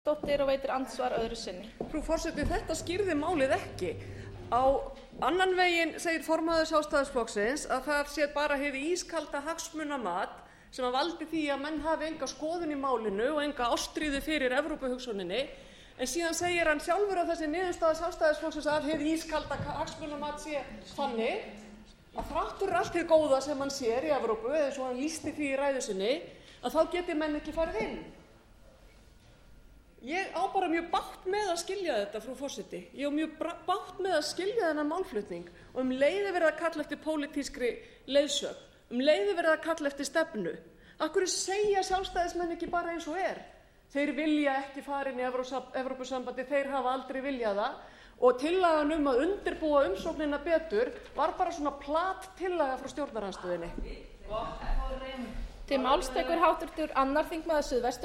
og veitir andsvar öðru sinni. Frú forseti, þetta skýrði málið ekki. Á annan veginn segir formaður Sjálfstæðisflokksins að það sé bara hið ískalda hagsmunamat sem valdi því að menn hafi enga skoðun í málinu og enga ástríðu fyrir Evrópuhugsuninni, en síðan segir hann sjálfur að þessi niðurstaða Sjálfstæðisflokksins að hið ískalda hagsmunamat sé þannig að þrátt fyrir allt hið góða sem hann sér í Evrópu, eins og hann lýsti því í ræðu sinni, að þá geti menn ekki farið inn. Ég á bara mjög bágt með að skilja þetta, frú forseti. Ég á mjög bágt með að skilja þennan málflutning og leið er verið að kalla eftir pólitískri leiðsögn, leið er verið að kalla eftir stefnu. Af hverju segja Sjálfstæðismenn ekki bara eins og er? Þeir vilja ekki fara inn í Evrópusambandið, þeir hafa aldrei viljað það og tillagan að undirbúa umsóknina betur var bara svona plat tillaga frá stjórnarandstöðunni. Til máls tekur hv. 2. þingmaður Suðvesturkjördæmis